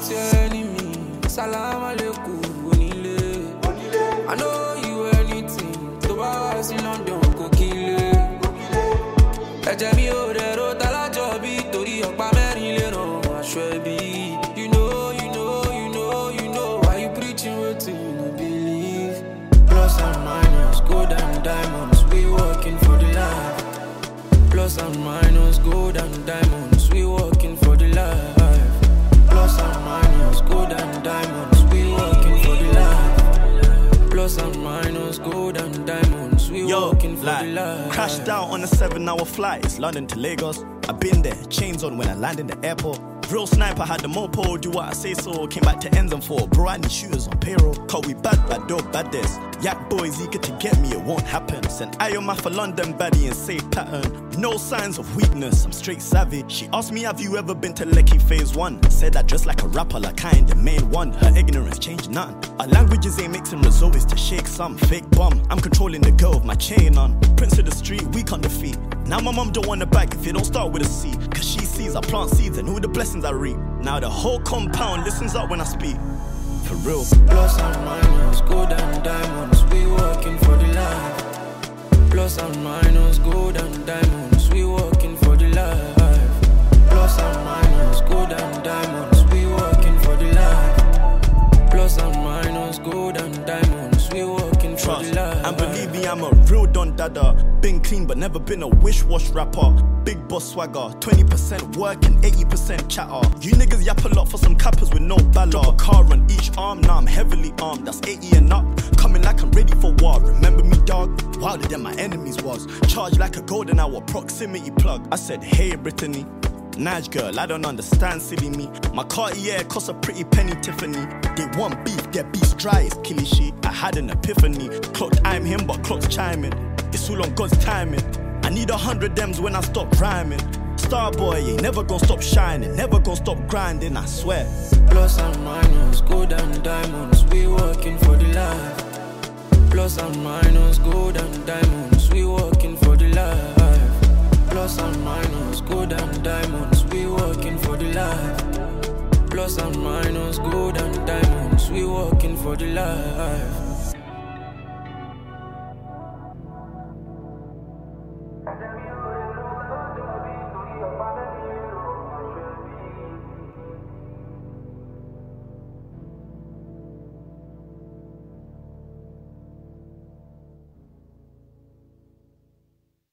with your enemy. Salam alaikum, Onile. I know you anything. To boss in London, go kill it. Ejemi o de ro talajo bi tori opa merin le ran aso ebi. You know why you preaching wetin you no believe. Plus and minus, gold and diamonds, we working for the life. Plus and minus, gold and diamonds, we working for the life. Plus and minus, gold and diamonds, we working for the life. Plus and minus, gold and diamonds, we working for the life. Crashed out on a 7-hour flight, it's London to Lagos. I've been there, chains on when I land in the airport. Real sniper had the mopo, do what I say so. Came back to ends and 4, bro, I need shooters on payroll. Cause we bad dog, bad this. Yak boys eager to get me, it won't happen. Send Ioma for London baddie and safe pattern. No signs of weakness, I'm straight savage. She asked me, have you ever been to Lekki phase 1? Said I dress like a rapper, like I ain't the main one. Her ignorance changed none. Our languages ain't mixing results to shake some fake bum. I'm controlling the girl with my chain on. Prince of the street, weak on the feet. Now my mum don't want a bag if it don't start with a C. Cause she sees I plant seeds and all the blessings I reap. Now the whole compound listens up when I speak. For real. Plus and minus, gold and diamonds, we working for the life. Plus and minus, gold and diamonds, we working for the life. Plus and minus, gold and diamonds, we working for the life. Plus and minus, gold and diamonds, we working for the life. And believe me, I'm a real Don Dada. Been clean but never been a wish-wash rapper. Big boss swagger, 20% work and 80% chatter. You niggas yap a lot for some cappers with no ballad. Drop a car on each arm, now I'm heavily armed. That's 80 and up, coming like I'm ready for war. Remember me, dog? Wilder than my enemies was. Charged like a golden hour proximity plug. I said, hey Brittany, Nige girl, I don't understand, silly me. My Cartier costs a pretty penny Tiffany. They want beef, their beef's dry as Kilishi. I had an epiphany. Clocked I'm him, but clock's chiming. It's all on God's timing. I need 100 M's when I stop rhyming. Starboy ain't never gonna stop shining, never gonna stop grinding, I swear. Plus and minus, gold and diamonds, we working for the life. Plus and minus, gold and diamonds, we working for the life. Plus and minus, gold and diamonds, we working for the life. Plus and minus, gold and diamonds, we working for the life.